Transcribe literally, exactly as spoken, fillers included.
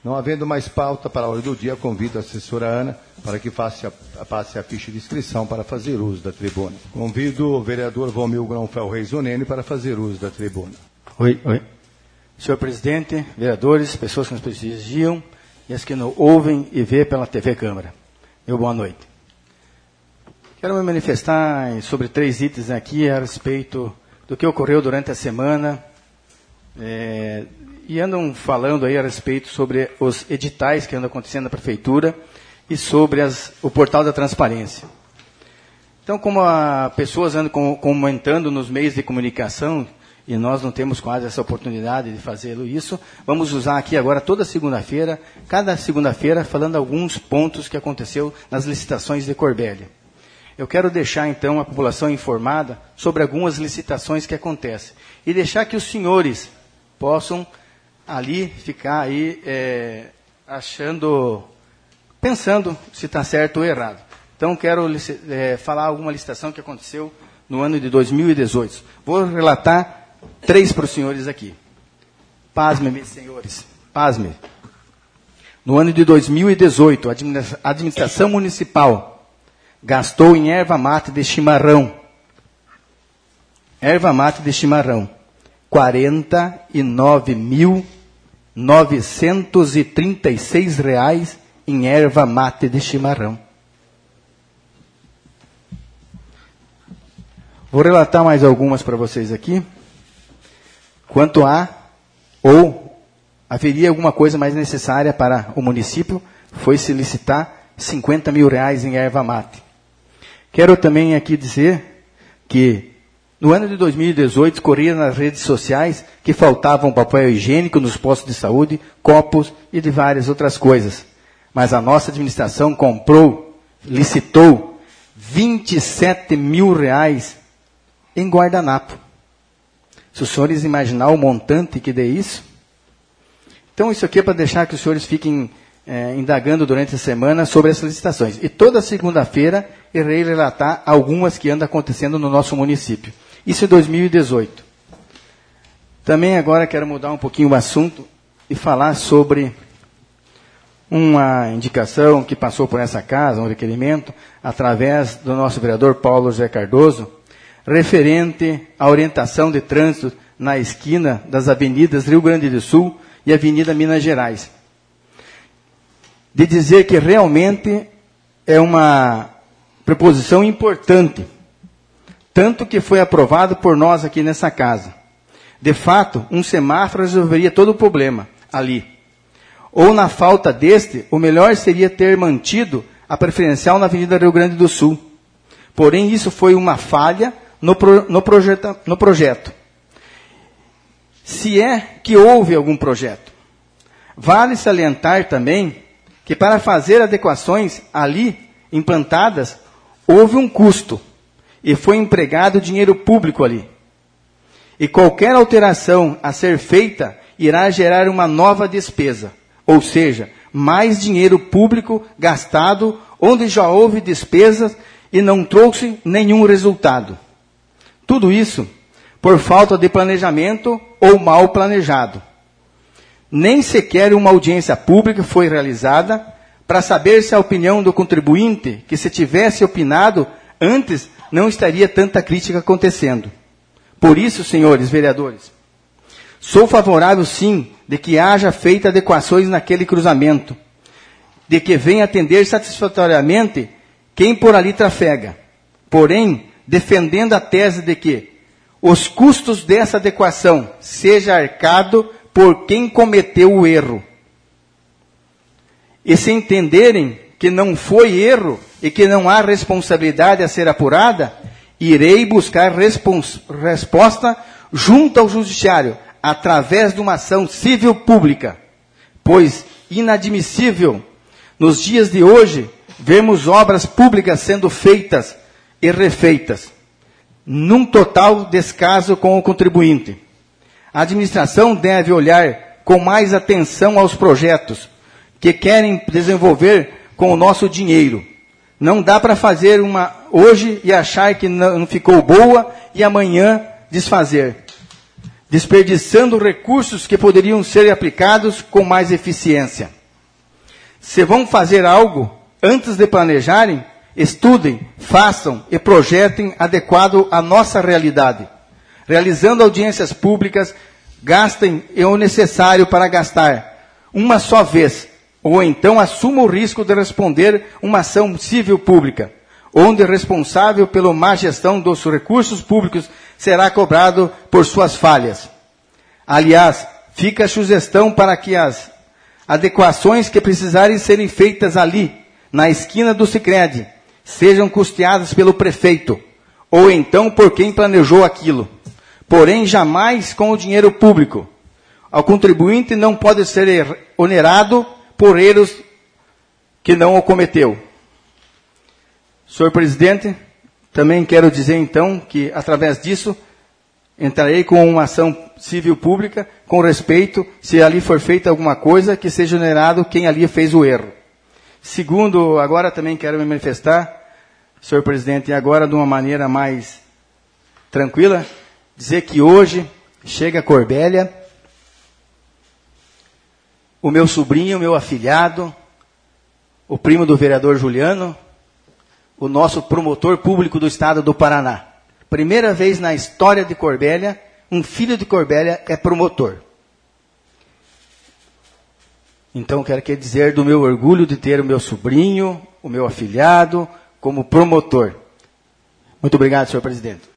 Não havendo mais pauta para a hora do dia, convido a assessora Ana para que faça, passe a ficha de inscrição para fazer uso da tribuna. Convido o vereador Vomil Grãofel Reis Onene para fazer uso da tribuna. Oi, oi. Senhor presidente, vereadores, pessoas que nos prestigiam e as que nos ouvem e vê pela T V Câmara. Meu boa noite. Quero me manifestar sobre três itens aqui a respeito do que ocorreu durante a semana, é, e andam falando aí a respeito sobre os editais que andam acontecendo na Prefeitura e sobre as, o portal da transparência. Então, como as pessoas andam com, comentando nos meios de comunicação, e nós não temos quase essa oportunidade de fazê-lo isso, vamos usar aqui agora toda segunda-feira, cada segunda-feira, falando alguns pontos que aconteceu nas licitações de Corbélia. Eu quero deixar, então, a população informada sobre algumas licitações que acontecem. E deixar que os senhores possam ali ficar aí é, achando, pensando se está certo ou errado. Então, quero é, falar alguma licitação que aconteceu no ano de dois mil e dezoito. Vou relatar três para os senhores aqui. Pasme, meus senhores, pasme. No ano de dois mil e dezoito, a administração municipal gastou em erva mate de chimarrão, erva mate de chimarrão, quarenta e nove mil novecentos e trinta e seis reais em erva mate de chimarrão. Vou relatar mais algumas para vocês aqui. Quanto a, ou haveria alguma coisa mais necessária para o município, foi se licitar cinquenta mil reais em erva mate. Quero também aqui dizer que no ano de dois mil e dezoito, corria nas redes sociais que faltavam papel higiênico nos postos de saúde, copos e de várias outras coisas. Mas a nossa administração comprou, licitou vinte e sete mil reais em guardanapo. Se os senhores imaginar o montante que dê isso. Então, isso aqui é para deixar que os senhores fiquem é, indagando durante a semana sobre essas licitações. E toda segunda-feira irei relatar algumas que andam acontecendo no nosso município. Isso em dois mil e dezoito. Também agora quero mudar um pouquinho o assunto e falar sobre uma indicação que passou por essa casa, um requerimento, através do nosso vereador Paulo José Cardoso, referente à orientação de trânsito na esquina das avenidas Rio Grande do Sul e Avenida Minas Gerais. De dizer que realmente é uma preposição importante, tanto que foi aprovado por nós aqui nessa casa. De fato, um semáforo resolveria todo o problema ali. Ou, na falta deste, o melhor seria ter mantido a preferencial na Avenida Rio Grande do Sul. Porém, isso foi uma falha no, pro, no, projeta, no projeto. Se é que houve algum projeto. Vale salientar também que para fazer adequações ali implantadas, houve um custo e foi empregado dinheiro público ali. E qualquer alteração a ser feita irá gerar uma nova despesa, ou seja, mais dinheiro público gastado onde já houve despesas e não trouxe nenhum resultado. Tudo isso por falta de planejamento ou mal planejado. Nem sequer uma audiência pública foi realizada para saber se a opinião do contribuinte, que se tivesse opinado antes, não estaria tanta crítica acontecendo. Por isso, senhores vereadores, sou favorável sim de que haja feito adequações naquele cruzamento, de que venha atender satisfatoriamente quem por ali trafega. Porém, defendendo a tese de que os custos dessa adequação seja arcado por quem cometeu o erro. E se entenderem que não foi erro e que não há responsabilidade a ser apurada, irei buscar respons- resposta junto ao judiciário, através de uma ação civil pública, pois inadmissível, nos dias de hoje, vermos obras públicas sendo feitas e refeitas, num total descaso com o contribuinte. A administração deve olhar com mais atenção aos projetos que querem desenvolver com o nosso dinheiro. Não dá para fazer uma hoje e achar que não ficou boa e amanhã desfazer. desperdiçando recursos que poderiam ser aplicados com mais eficiência. Se vão fazer algo, antes de planejarem, estudem, façam e projetem adequado à nossa realidade. Realizando audiências públicas, gastem o necessário para gastar uma só vez, ou então assuma o risco de responder uma ação civil pública, onde o responsável pela má gestão dos recursos públicos será cobrado por suas falhas. Aliás, fica a sugestão para que as adequações que precisarem serem feitas ali, na esquina do Sicredi, sejam custeadas pelo prefeito, ou então por quem planejou aquilo. Porém, jamais com o dinheiro público. O contribuinte não pode ser onerado por erros que não o cometeu. Senhor presidente, também quero dizer então que, através disso, entrarei com uma ação civil pública com respeito, se ali for feita alguma coisa, que seja onerado quem ali fez o erro. Segundo, agora também quero me manifestar, senhor presidente, e agora de uma maneira mais tranquila, dizer que hoje chega a Corbélia o meu sobrinho, o meu afilhado, o primo do vereador Juliano, o nosso promotor público do estado do Paraná. Primeira vez na história de Corbélia, um filho de Corbélia é promotor. Então, quero aqui dizer do meu orgulho de ter o meu sobrinho, o meu afilhado, como promotor. Muito obrigado, senhor presidente.